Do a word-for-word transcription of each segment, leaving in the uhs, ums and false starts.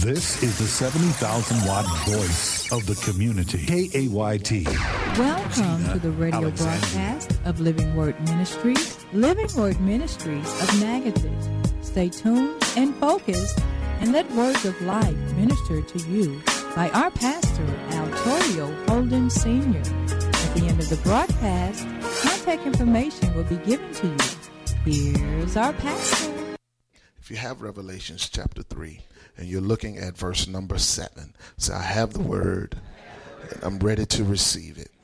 This is the seventy thousand watt voice of the community. K A Y T. Welcome to the radio Alexandria. broadcast of Living Word Ministries, Living Word Ministries of Natchitoches. Stay tuned and focused and let words of life minister to you by our pastor, Altorio Holden Senior At the end of the broadcast, contact information will be given to you. Here's our pastor. If you have Revelations chapter three and you're looking at verse number seven, say, I have the word and I'm ready to receive it.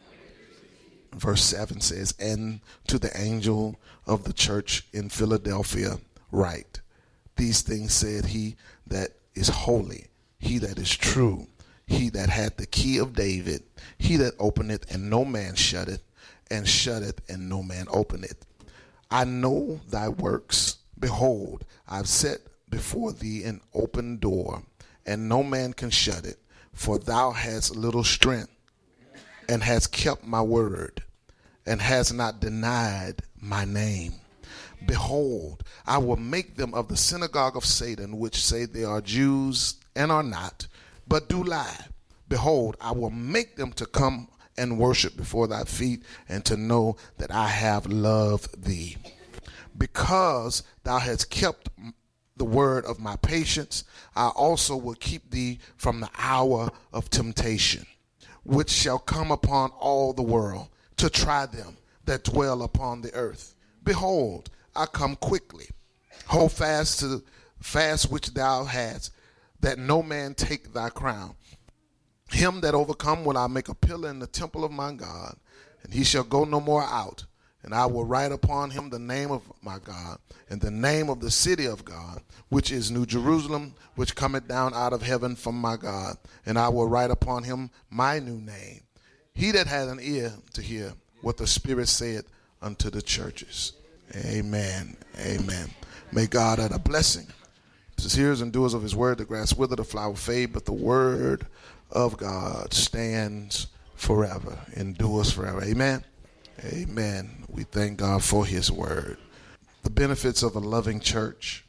Verse seven says, and to the angel of the church in Philadelphia write, these things said he that is holy, he that is true, he that hath the key of David, he that openeth and no man shutteth, and shutteth and no man openeth. I know thy works. Behold, I've set before thee an open door, and no man can shut it. For thou hast little strength, and hast kept my word, and hast not denied my name. Behold, I will make them of the synagogue of Satan, which say they are Jews and are not, but do lie. Behold, I will make them to come and worship before thy feet, and to know that I have loved thee. Because thou hast kept the word of my patience, I also will keep thee from the hour of temptation, which shall come upon all the world, to try them that dwell upon the earth. Behold, I come quickly. Hold fast to the fast which thou hast, that no man take thy crown. Him that overcome will I make a pillar in the temple of my God, and he shall go no more out. And I will write upon him the name of my God, and the name of the city of God, which is New Jerusalem, which cometh down out of heaven from my God. And I will write upon him my new name. He that hath an ear to hear what the Spirit saith unto the churches. Amen. Amen. May God add a blessing to his hearers and doers of his word. The grass wither, the flower fade, but the word of God stands forever, endures forever. Amen. Amen. We thank God for his word. The benefits of a loving church,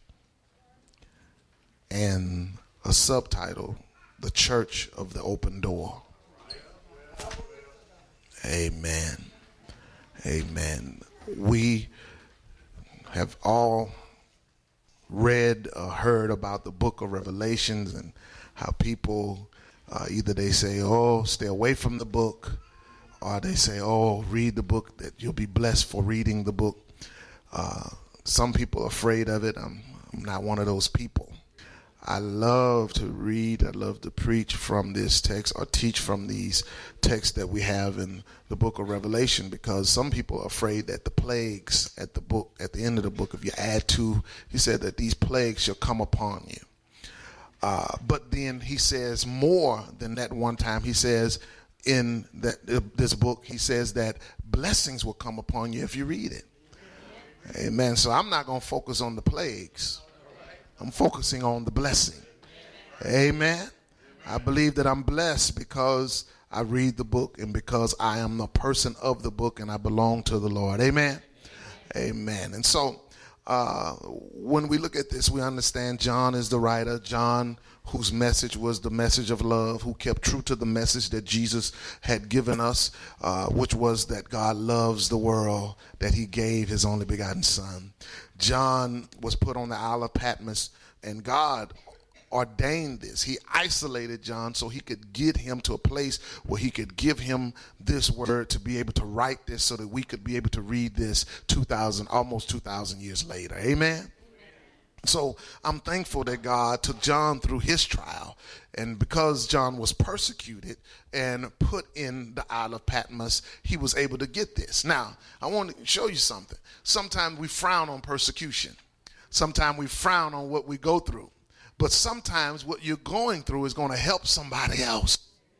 and a subtitle, The Church of the Open Door. Amen. Amen. We have all read or heard about the book of Revelations and how people uh, either they say, oh, stay away from the book, or they say, oh, read the book, that you'll be blessed for reading the book. Uh, some people are afraid of it. I'm, I'm not one of those people. I love to read. I love to preach from this text or teach from these texts that we have in the book of Revelation, because some people are afraid that the plagues at the book, at the end of the book, if you add to, he said that these plagues shall come upon you. Uh, but then he says more than that one time. He says, in that uh, this book, he says that blessings will come upon you if you read it. Amen. So I'm not going to focus on the plagues. I'm focusing on the blessing. Amen. I believe that I'm blessed because I read the book and because I am a person of the book and I belong to the Lord. Amen. Amen. And so uh, when we look at this, we understand John is the writer. John, whose message was the message of love, who kept true to the message that Jesus had given us, uh, which was that God loves the world, that he gave his only begotten son. John was put on the Isle of Patmos, and God ordained this. He isolated John so he could get him to a place where he could give him this word to be able to write this so that we could be able to read this two thousand, almost two thousand years later. Amen. So I'm thankful that God took John through his trial, and because John was persecuted and put in the Isle of Patmos, he was able to get this. Now, I want to show you something. Sometimes we frown on persecution. Sometimes we frown on what we go through. But sometimes what you're going through is going to help somebody else.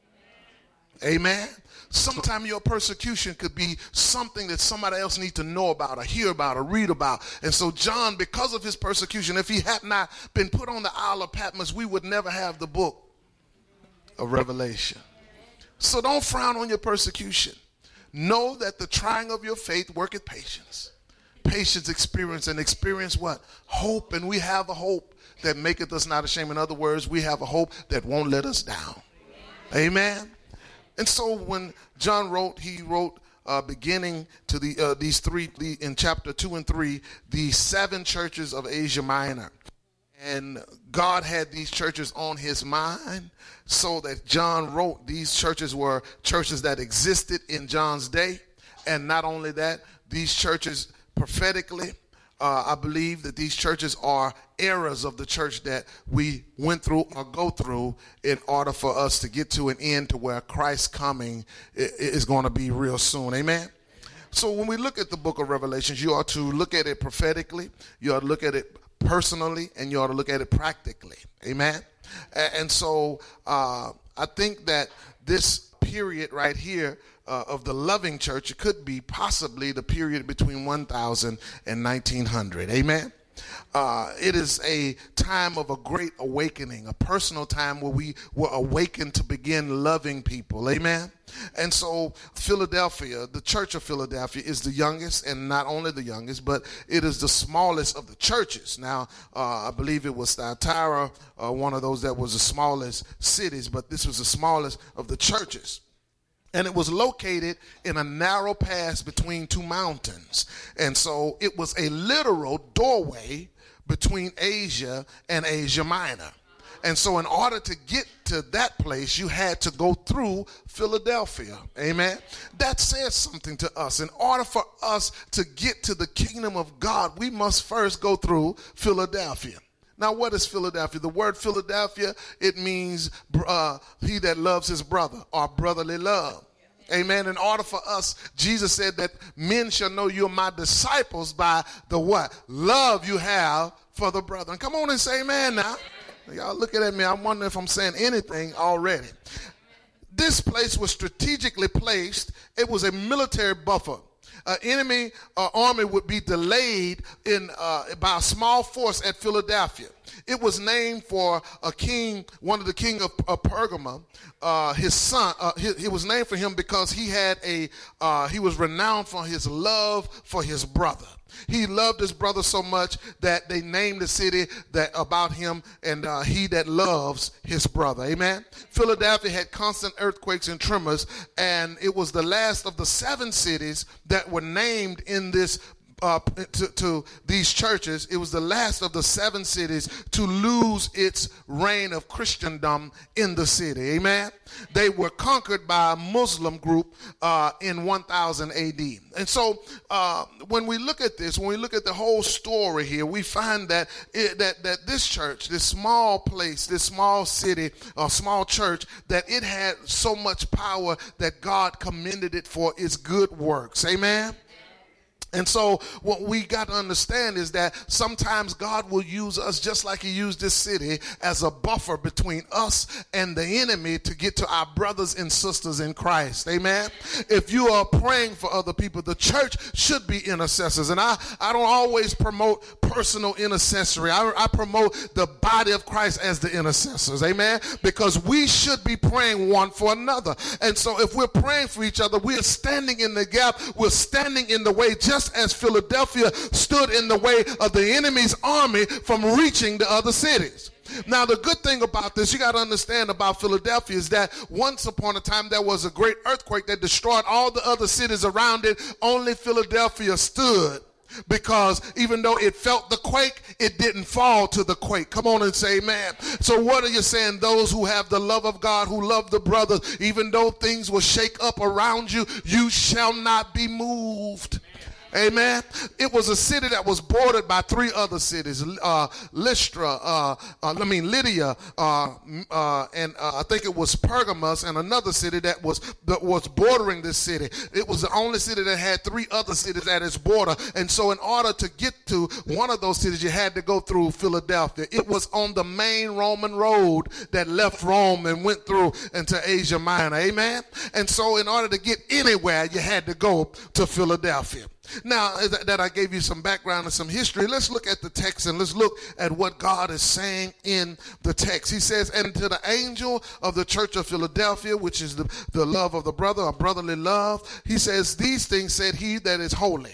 Amen. Sometimes your persecution could be something that somebody else needs to know about or hear about or read about. And so John, because of his persecution, if he had not been put on the Isle of Patmos, we would never have the book of Revelation. So don't frown on your persecution. Know that the trying of your faith worketh patience. patience, experience, and experience what? Hope. And we have a hope that maketh us not ashamed. In other words, we have a hope that won't let us down. Amen. And so when John wrote, he wrote uh, beginning to the uh, these three, the, in chapter two and three, the seven churches of Asia Minor. And God had these churches on his mind, so that John wrote these churches were churches that existed in John's day. And not only that, these churches prophetically, uh, I believe that these churches are eras of the church that we went through or go through in order for us to get to an end to where Christ's coming is going to be real soon. Amen. So when we look at the book of Revelations, you ought to look at it prophetically. You ought to look at it personally, and you ought to look at it practically. Amen. And so uh, I think that this period right here uh, of the loving church, it could be possibly the period between one thousand and nineteen hundred. Amen. Uh, it is a time of a great awakening, a personal time where we were awakened to begin loving people. Amen. And so Philadelphia, the church of Philadelphia, is the youngest, and not only the youngest, but it is the smallest of the churches. Now, uh, I believe it was Thyatira, uh, one of those that was the smallest cities, but this was the smallest of the churches. And it was located in a narrow pass between two mountains. And so it was a literal doorway between Asia and Asia Minor. And so in order to get to that place, you had to go through Philadelphia. Amen. That says something to us. In order for us to get to the kingdom of God, we must first go through Philadelphia. Now, what is Philadelphia? The word Philadelphia, it means uh, he that loves his brother, or brotherly love. Amen. In order for us, Jesus said that men shall know you're my disciples by the what? Love you have for the brethren. Come on and say amen now. Y'all looking at me, I'm wondering if I'm saying anything already. This place was strategically placed. It was a military buffer. An enemy uh, army would be delayed in uh, by a small force at Philadelphia. It was named for a king, one of the king of, of Pergamum, uh, his son. Uh, it was named for him because he had a, uh, he was renowned for his love for his brother. He loved his brother so much that they named the city that about him, and uh, he that loves his brother. Amen. Philadelphia had constant earthquakes and tremors, and it was the last of the seven cities that were named in this Uh, to, to these churches. It was the last of the seven cities to lose its reign of Christendom in the city. Amen. They were conquered by a Muslim group uh, in one thousand A D. And so uh, when we look at this, when we look at the whole story here, we find that it, that that this church, this small place, this small city, or small church, that it had so much power that God commended it for its good works. Amen. And so what we got to understand is that sometimes God will use us just like he used this city as a buffer between us and the enemy to get to our brothers and sisters in Christ. Amen. If you are praying for other people, the church should be intercessors. And I, I don't always promote personal intercessory. I, I promote the body of Christ as the intercessors. Amen. Because we should be praying one for another. And so if we're praying for each other, we are standing in the gap. We're standing in the way, just as Philadelphia stood in the way of the enemy's army from reaching the other cities. Now, the good thing about this, you got to understand about Philadelphia, is that once upon a time there was a great earthquake that destroyed all the other cities around it. Only Philadelphia stood, because even though it felt the quake, it didn't fall to the quake. Come on and say amen. So what are you saying? Those who have the love of God, who love the brothers, even though things will shake up around you, you shall not be moved. Amen. It was a city that was bordered by three other cities, uh, Lystra, uh, uh, I mean Lydia, uh, uh, and uh, I think it was Pergamos, and another city that was that was bordering this city. It was the only city that had three other cities at its border, and so in order to get to one of those cities, you had to go through Philadelphia. It was on the main Roman road that left Rome and went through into Asia Minor. Amen. And so in order to get anywhere, you had to go to Philadelphia. Now that I gave you some background and some history, let's look at the text and let's look at what God is saying in the text. He says, and to the angel of the church of Philadelphia, which is the, the love of the brother, or brotherly love, he says, these things said he that is holy,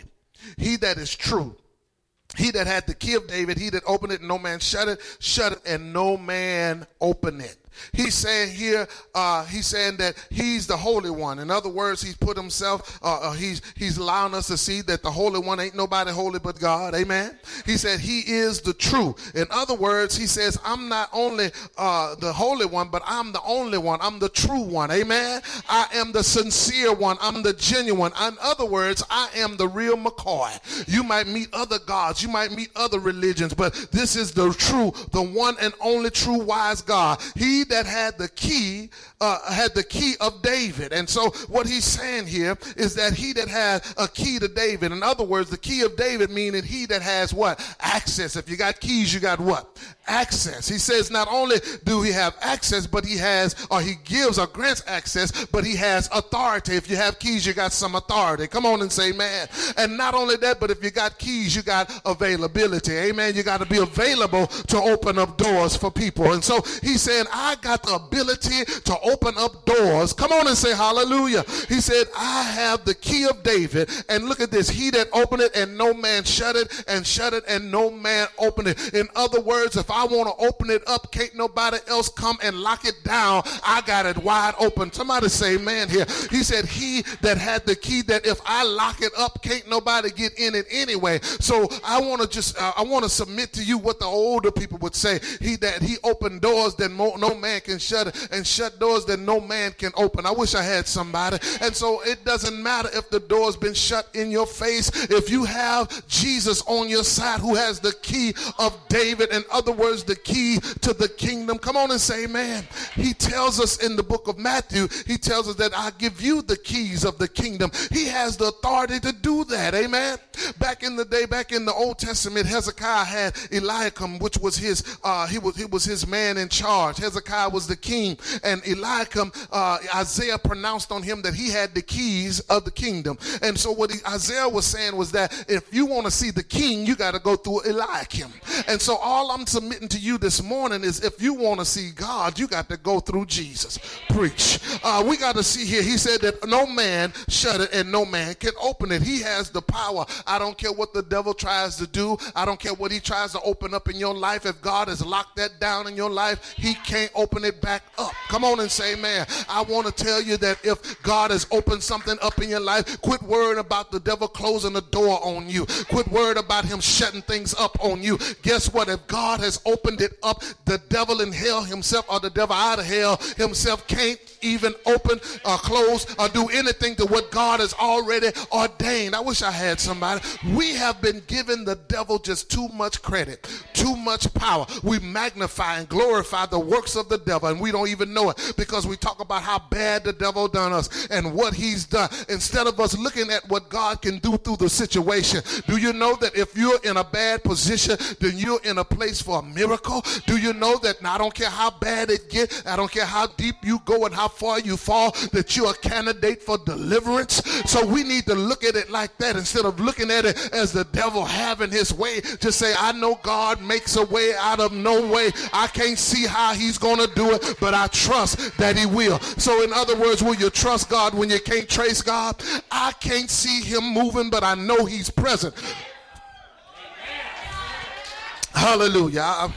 He that is true. He that had the key of David, he that opened it, and no man shut it, shut it, and no man open it. He's saying here, uh, he's saying that he's the Holy One. In other words, he's put himself, uh, uh, he's he's allowing us to see that the Holy One ain't nobody holy but God. Amen. He said he is the true. In other words, he says, I'm not only uh, the Holy One, but I'm the only one. I'm the true one. Amen. I am the sincere one. I'm the genuine. In other words, I am the real McCoy. You might meet other gods. You might meet other religions, but this is the true, the one and only true wise God. He that had the key, uh, had the key of David. And so what he's saying here is that he that had a key to David. In other words, the key of David meaning he that has what? Access. If you got keys, you got what? Access. He says not only do he have access, but he has, or he gives or grants access, but he has authority. If you have keys, you got some authority. Come on and say, man. And not only that, but if you got keys, you got availability. Amen. You got to be available to open up doors for people. And so he's saying, I got the ability to open up doors. Come on and say hallelujah. He said, I have the key of David. And look at this. He that opened it and no man shut it, and shut it and no man opened it. In other words, if I want to open it up, can't nobody else come and lock it down. I got it wide open. Somebody say amen here. He said, he that had the key, that if I lock it up, can't nobody get in it anyway. So I want to just, uh, I want to submit to you what the older people would say. He that he opened doors that mo- no man can shut it, and shut doors that no man can open. I wish I had somebody. And so it doesn't matter if the door's been shut in your face. If you have Jesus on your side who has the key of David, in other words, the key to the kingdom. Come on and say amen. He tells us in the book of Matthew, he tells us that I give you the keys of the kingdom. He has the authority to do that. Amen. Back in the day, back in the Old Testament, Hezekiah had Eliakim, which was his, uh, he was, he was his man in charge. Hezekiah was the king, and Eliakim, uh, Isaiah pronounced on him that he had the keys of the kingdom. And so what he, Isaiah was saying was that if you want to see the king, you got to go through Eliakim. And so all I'm submitting to you this morning is if you want to see God, you got to go through Jesus. Preach. Uh, we got to see here. He said that no man shut it and no man can open it. He has the power. I don't care what the devil tries to do. I don't care what he tries to open up in your life. If God has locked that down in your life, he can't open it back up. Come on and say amen. I want to tell you that if God has opened something up in your life, quit worrying about the devil closing the door on you. Quit worrying about him shutting things up on you. Guess what? If God has opened it up, the devil in hell himself, or the devil out of hell himself, can't even open or close or do anything to what God has already ordained. I wish I had somebody. We have been given the devil just too much credit, too much power. We magnify and glorify the works of the devil, and we don't even know it because we talk about how bad the devil done us and what he's done instead of us looking at what God can do through the situation. Do you know that if you're in a bad position, then you're in a place for a miracle? Do you know that I don't care how bad it gets, I don't care how deep you go and how far you fall, that you're a candidate for deliverance? So we need to look at it like that instead of looking at it as the devil having his way. Just say, I know God makes a way out of no way. I can't see how he's going to do it, but I trust that he will. So in other words, will you trust God when you can't trace God? I can't see him moving, but I know he's present. Hallelujah. I,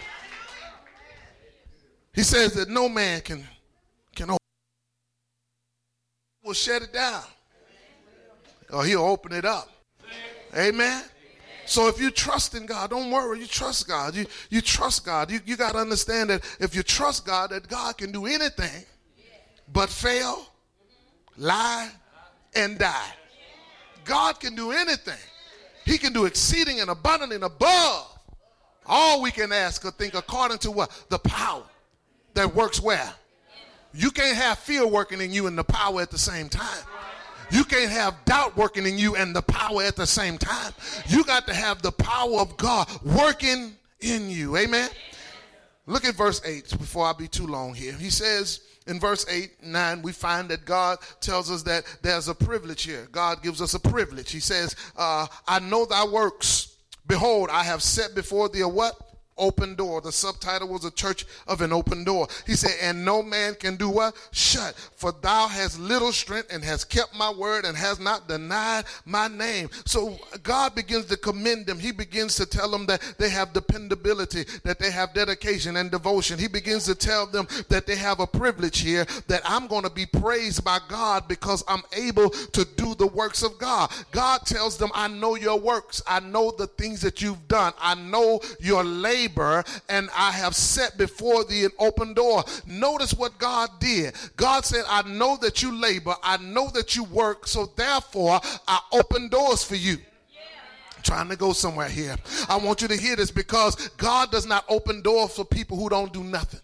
he says that no man can can open. Will shut it down, or he'll open it up. Amen. So if you trust in God, don't worry. You trust God. You you trust God. You you got to understand that if you trust God, that God can do anything but fail, lie, and die. God can do anything. He can do exceeding and abundant and above all we can ask or think, according to what? The power that works where? You can't have fear working in you and the power at the same time. You can't have doubt working in you and the power at the same time. You got to have the power of God working in you. Amen. Look at verse eight before I be too long here. He says in verse eight, nine, we find that God tells us that there's a privilege here. God gives us a privilege. He says, uh, I know thy works. Behold, I have set before thee a what? open door. The subtitle was a church of an open door. He said, and no man can do what? Shut. For thou hast little strength and hast kept my word and has not denied my name. So God begins to commend them. He begins to tell them that they have dependability, that they have dedication and devotion. He begins to tell them that they have a privilege here, that I'm going to be praised by God because I'm able to do the works of God. God tells them, I know your works. I know the things that you've done. I know your labor. And I have set before thee an open door. Notice what God did. God said, I know that you labor. I know that you work. So therefore, I open doors for you. I'm trying to go somewhere here. I want you to hear this, because God does not open doors for people who don't do nothing.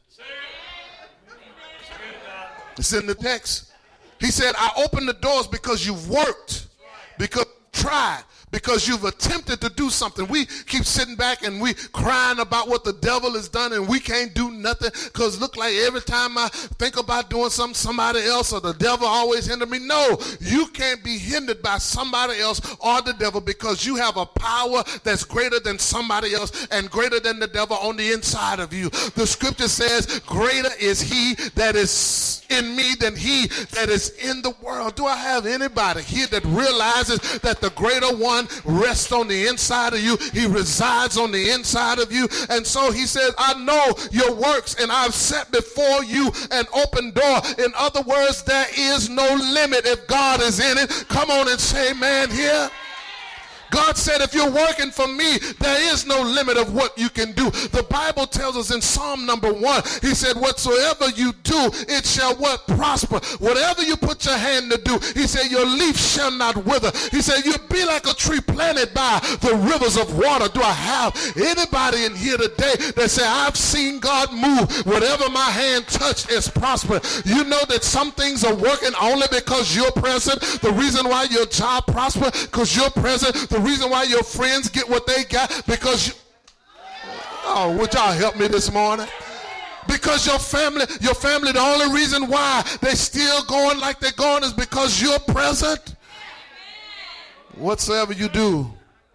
It's in the text. He said, I open the doors because you've worked, because you've tried, because you've attempted to do something. We keep sitting back and we crying about what the devil has done, and we can't do nothing because look like every time I think about doing something, somebody else or the devil always hinder me. No, you can't be hindered by somebody else or the devil, because you have a power that's greater than somebody else and greater than the devil on the inside of you. The scripture says, greater is he that is in me than he that is in the world. Do I have anybody here that realizes that the greater one rests on the inside of you? He resides on the inside of you. And so he says, I know your works, and I've set before you an open door. In other words, there is no limit if God is in it. Come on and say amen here. God said, if you're working for me, there is no limit of what you can do. The Bible tells us in Psalm number one, he said, whatsoever you do, it shall what? Prosper. Whatever you put your hand to do, he said, your leaf shall not wither. He said, you'll be like a tree planted by the rivers of water. Do I have anybody in here today that say, I've seen God move. Whatever my hand touched is prosper. You know that some things are working only because you're present. The reason why your job prosper, because you're present. The reason why your friends get what they got, because you, oh, would y'all help me this morning? Because your family, your family, the only reason why they're still going like they're going is because you're present. Whatsoever you do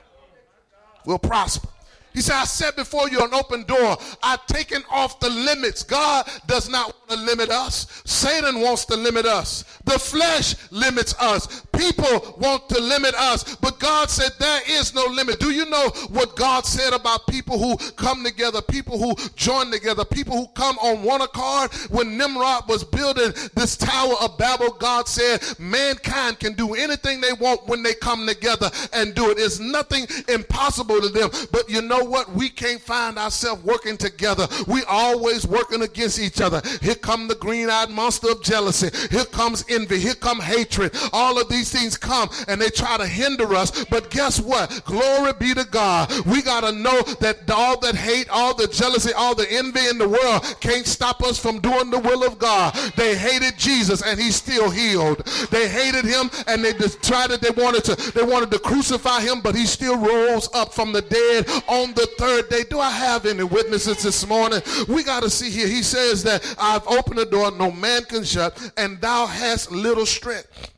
will prosper. He said, I set before you an open door. I've taken off the limits. God does not want to limit us. Satan wants to limit us. The flesh limits us. People want to limit us. But God said there is no limit. Do you know what God said about people who come together, people who join together, people who come on one accord? When Nimrod was building this Tower of Babel, God said mankind can do anything they want when they come together and do it. It's nothing impossible to them. But you know what? We can't find ourselves working together. We always working against each other. Here come the green-eyed monster of jealousy. Here comes envy. Here come hatred. All of these things come and they try to hinder us. But guess what? Glory be to God. We got to know that all that hate, all the jealousy, all the envy in the world can't stop us from doing the will of God. They hated Jesus and he still healed. They hated him and they just tried it. They wanted to, they wanted to crucify him, but he still rose up from the dead on the third day. Do I have any witnesses this morning? We got to see here. He says that I've opened the door, no man can shut, and thou hast little strength.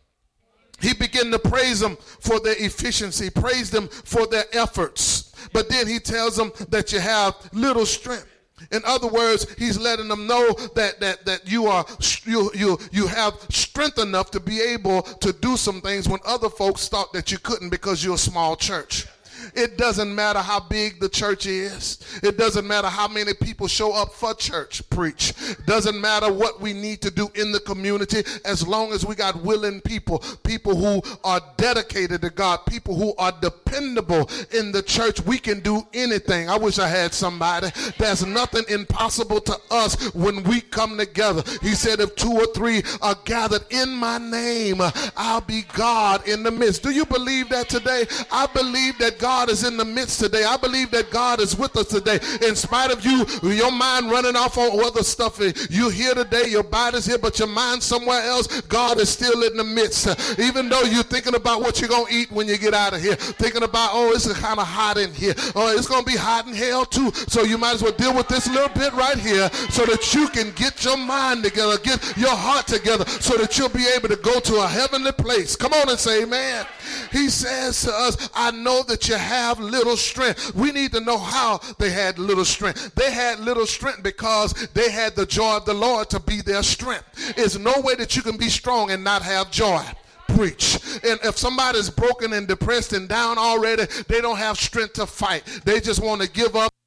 He began to praise them for their efficiency, praise them for their efforts. But then he tells them that you have little strength. In other words, he's letting them know that that that you are you you you have strength enough to be able to do some things when other folks thought that you couldn't because you're a small church. It doesn't matter how big the church is. It doesn't matter how many people show up for church preach. It doesn't matter what we need to do in the community, as long as we got willing people, people who are dedicated to God, people who are dependable in the church. We can do anything. I wish I had somebody. There's nothing impossible to us when we come together. He said, if two or three are gathered in my name, I'll be God in the midst. Do you believe that today? I believe that God God is in the midst today. I believe that God is with us today. In spite of you, your mind running off on other stuff. You're here today, your body's here, but your mind's somewhere else. God is still in the midst. Even though you're thinking about what you're going to eat when you get out of here. Thinking about, oh, it's kind of hot in here. Oh, it's going to be hot in hell too. So you might as well deal with this little bit right here so that you can get your mind together, get your heart together so that you'll be able to go to a heavenly place. Come on and say amen. He says to us, I know that you have have little strength. We need to know how they had little strength. They had little strength because they had the joy of the Lord to be their strength. There's no way that you can be strong and not have joy. Preach. And if somebody's broken and depressed and down already, they don't have strength to fight. They just want to give up.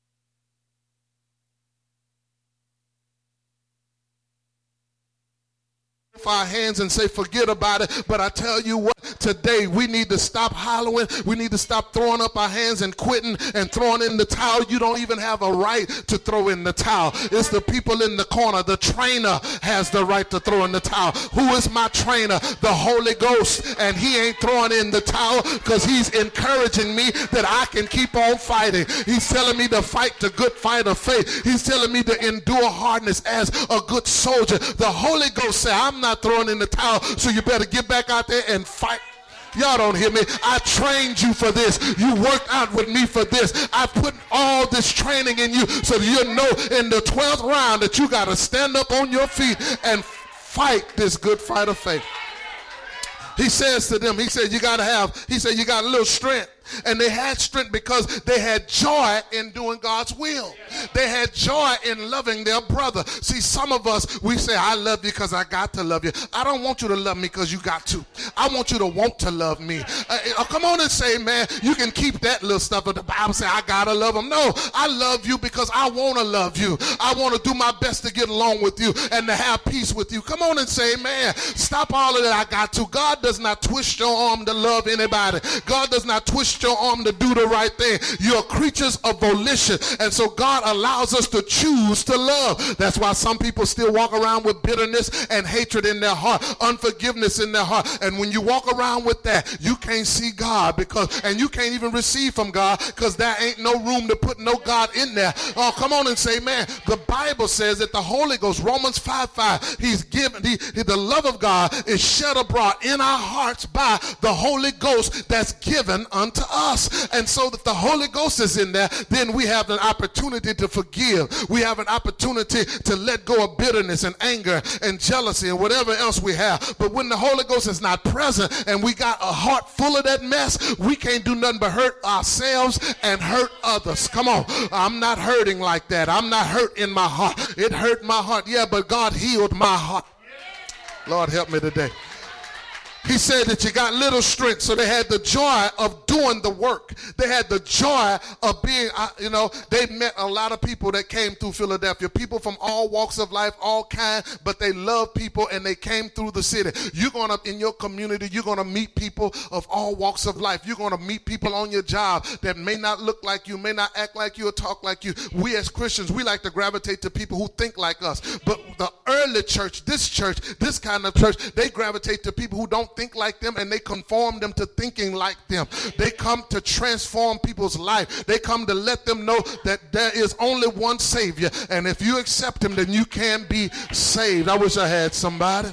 Our hands and say forget about it. But I tell you what, today we need to stop hollering. We need to stop throwing up our hands and quitting and throwing in the towel. You don't even have a right to throw in the towel. It's the people in the corner. The trainer has the right to throw in the towel. Who is my trainer? The Holy Ghost. And he ain't throwing in the towel because he's encouraging me that I can keep on fighting. He's telling me to fight the good fight of faith. He's telling me to endure hardness as a good soldier. The Holy Ghost said, I'm not throwing in the towel, so you better get back out there and fight. Y'all don't hear me. I trained you for this. You worked out with me for this. I put all this training in you so that you know in the twelfth round that you got to stand up on your feet and fight this good fight of faith. He says to them, he said, you got to have, he said, you got a little strength. And they had strength because they had joy in doing God's will. They had joy in loving their brother. See, some of us, we say, I love you because I got to love you. I don't want you to love me because you got to. I want you to want to love me. Uh, uh, come on and say, man, you can keep that little stuff, but the Bible says I got to love them. No, I love you because I want to love you. I want to do my best to get along with you and to have peace with you. Come on and say, man, stop all of that I got to. God does not twist your arm to love anybody. God does not twist your arm to do the right thing. You're creatures of volition, and so God allows us to choose to love. That's why some people still walk around with bitterness and hatred in their heart, unforgiveness in their heart. And when you walk around with that, you can't see God, because and you can't even receive from God because there ain't no room to put no God in there. Oh, come on and say, man, the Bible says that the Holy Ghost, Romans five five, he's given, he, the love of God is shed abroad in our hearts by the Holy Ghost that's given unto us. And so that the Holy Ghost is in there, then we have an opportunity to forgive. We have an opportunity to let go of bitterness and anger and jealousy and whatever else we have. But when the Holy Ghost is not present and we got a heart full of that mess, we can't do nothing but hurt ourselves and hurt others. Come on. I'm not hurting like that. I'm not hurt in my heart. It hurt my heart. Yeah, but God healed my heart. Lord, help me today. He said that you got little strength, so they had the joy of doing the work. They had the joy of being, you know, they met a lot of people that came through Philadelphia, people from all walks of life, all kinds, but they love people and they came through the city. You're going to, in your community, you're going to meet people of all walks of life. You're going to meet people on your job that may not look like you, may not act like you or talk like you. We as Christians, we like to gravitate to people who think like us. But the early church, this church, this kind of church, they gravitate to people who don't think like them, and they conform them to thinking like them. They come to transform people's life. They come to let them know that there is only one Savior, and if you accept him, then you can be saved. I wish I had somebody.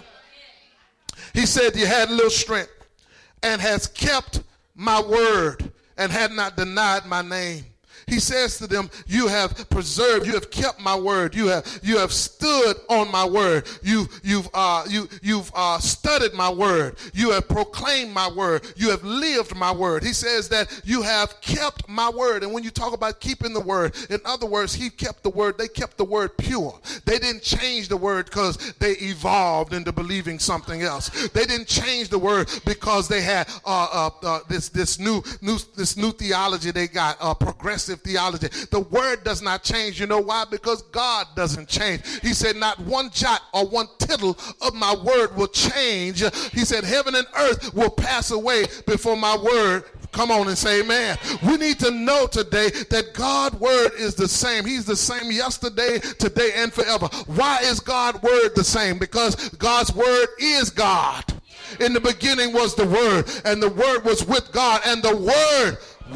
He said you had a little strength and has kept my word and had not denied my name. He says to them, you have preserved, you have kept my word, you have you have stood on my word, you you've uh you you've uh studied my word, you have proclaimed my word, you have lived my word. He says that you have kept my word. And when you talk about keeping the word, in other words, he kept the word, they kept the word pure. They didn't change the word because they evolved into believing something else. They didn't change the word because they had uh, uh, uh this this new new this new theology they got, uh progressive theology. The word does not change. You know why? Because God doesn't change. He said not one jot or one tittle of my word will change. He said heaven and earth will pass away before my word. Come on and say amen. We need to know today that God's word is the same. He's the same yesterday, today, and forever. Why is God's word the same? Because God's word is God. In the beginning was the word, and the word was with God, and the word, what?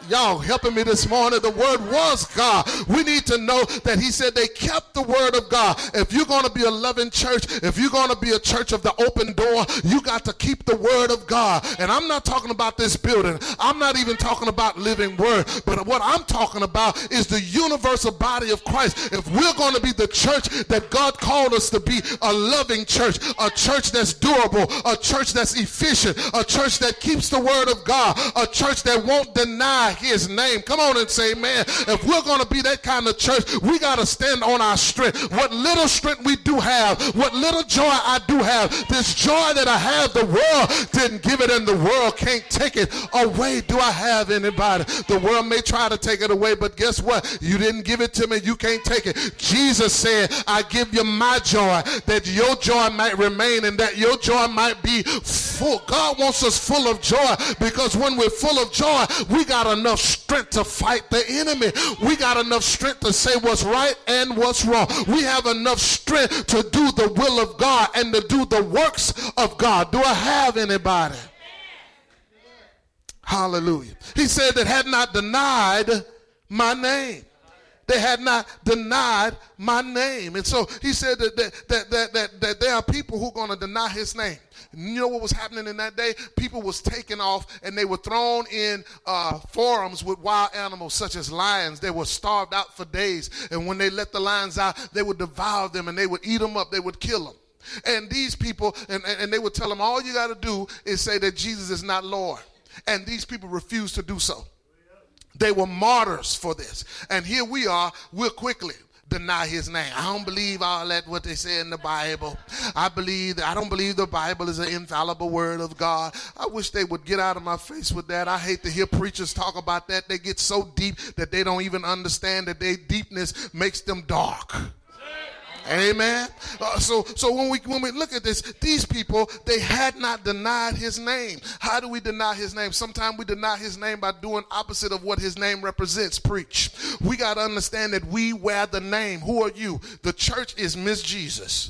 Y'all helping me this morning. The word was God. We need to know that he said they kept the word of God. If you're going to be a loving church, if you're going to be a church of the open door, you got to keep the word of God. And I'm not talking about this building. I'm not even talking about Living Word. But what I'm talking about is the universal body of Christ. If we're going to be the church that God called us to be, a loving church, a church that's durable, a church that's efficient, a church that keeps the word of God, a church that won't deny his name. Come on and say, man, if we're going to be that kind of church, we got to stand on our strength. What little strength we do have, what little joy I do have, this joy that I have, the world didn't give it and the world can't take it away. Do I have anybody? The world may try to take it away, but guess what? You didn't give it to me. You can't take it. Jesus said, I give you my joy, that your joy might remain and that your joy might be full. God wants us full of joy, because when we're full of joy, we got enough strength to fight the enemy. We got enough strength to say what's right and what's wrong. We have enough strength to do the will of God and to do the works of God. Do I have anybody? Hallelujah. He said that had not denied my name. They had not denied my name. And so he said that, that, that, that, that, that there are people who are going to deny his name. You know what was happening in that day? People was taken off and they were thrown in uh, forums with wild animals such as lions. They were starved out for days. And when they let the lions out, they would devour them and they would eat them up. They would kill them. And these people, and, and they would tell them, all you got to do is say that Jesus is not Lord. And these people refused to do so. They were martyrs for this. And here we are, we'll quickly deny his name. I don't believe all that what they say in the Bible. I believe that I don't believe the Bible is an infallible word of God. I wish they would get out of my face with that. I hate to hear preachers talk about that. They get so deep that they don't even understand that their deepness makes them dark. Amen. Uh, so, so when we when we look at this, these people, they had not denied his name. How do we deny his name? Sometimes we deny his name by doing opposite of what his name represents. Preach. We got to understand that we wear the name. Who are you? The church is Miss Jesus,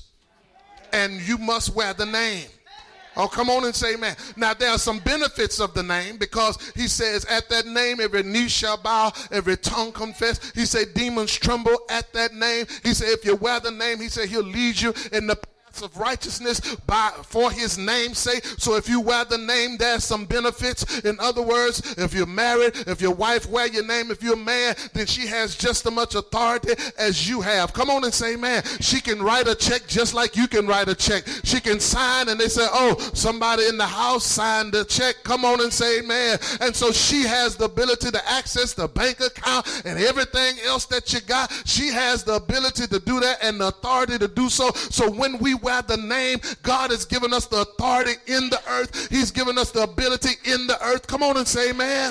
and you must wear the name. Oh, come on and say amen. Now, there are some benefits of the name, because he says at that name, every knee shall bow, every tongue confess. He said demons tremble at that name. He said if you wear the name, he said he'll lead you in the of righteousness by for his name's sake. So if you wear the name, there's some benefits. In other words, if you're married, if your wife wear your name, if you're a man, then she has just as much authority as you have. Come on and say amen. She can write a check just like you can write a check. She can sign and they say, oh, somebody in the house signed the check. Come on and say amen. And so she has the ability to access the bank account and everything else that you got. She has the ability to do that and the authority to do so. So when we wear the name, God has given us the authority in the earth. He's given us the ability in the earth. Come on and say amen.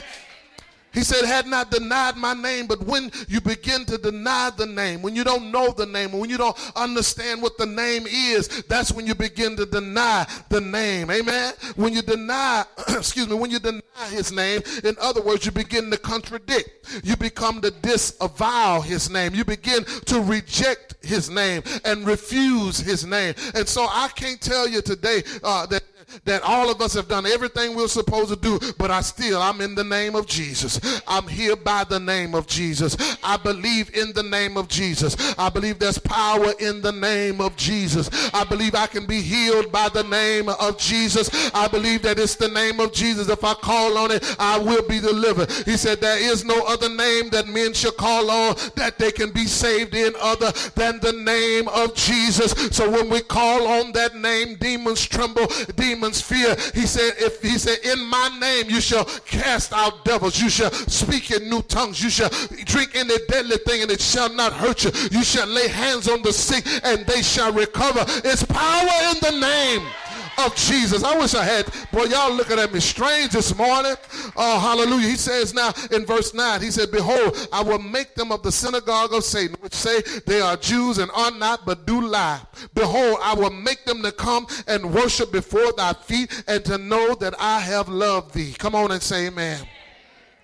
He said, had not denied my name. But when you begin to deny the name, when you don't know the name, when you don't understand what the name is, that's when you begin to deny the name. Amen. When you deny, excuse me, when you deny his name, in other words, you begin to contradict. You become to disavow his name. You begin to reject his name and refuse his name. And so I can't tell you today uh, that that all of us have done everything we're supposed to do, but I still, I'm in the name of Jesus. I'm here by the name of Jesus. I believe in the name of Jesus. I believe there's power in the name of Jesus. I believe I can be healed by the name of Jesus. I believe that it's the name of Jesus. If I call on it, I will be delivered. He said there is no other name that men should call on that they can be saved in other than the name of Jesus. So when we call on that name, demons tremble, demons fear. He said, if he said, in my name you shall cast out devils, you shall speak in new tongues, you shall drink any deadly thing and it shall not hurt you. You shall lay hands on the sick and they shall recover. It's power in the name of Jesus. I wish I had, boy, y'all looking at me strange this morning. Oh, hallelujah. He says now in verse nine, he said, behold, I will make them of the synagogue of Satan, which say they are Jews and are not, but do lie. Behold, I will make them to come and worship before thy feet and to know that I have loved thee. Come on and say amen.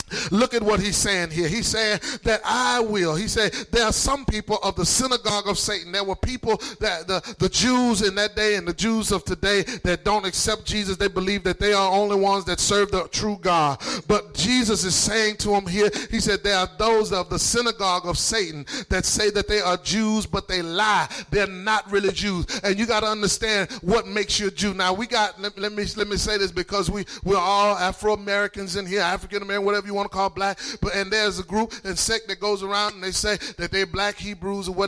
Look at what he's saying here. He's saying that I will. He said there are some people of the synagogue of Satan. There were people that the, the Jews in that day and the Jews of today that don't accept Jesus. They believe that they are only ones that serve the true God. But Jesus is saying to them here, he said there are those of the synagogue of Satan that say that they are Jews, but they lie. They're not really Jews. And you got to understand what makes you a Jew. Now we got, let, let me let me say this because we, we're all Afro-Americans in here, African-American, whatever you want to call black, but and there's a group and sect that goes around and they say that they're black Hebrews or whatever.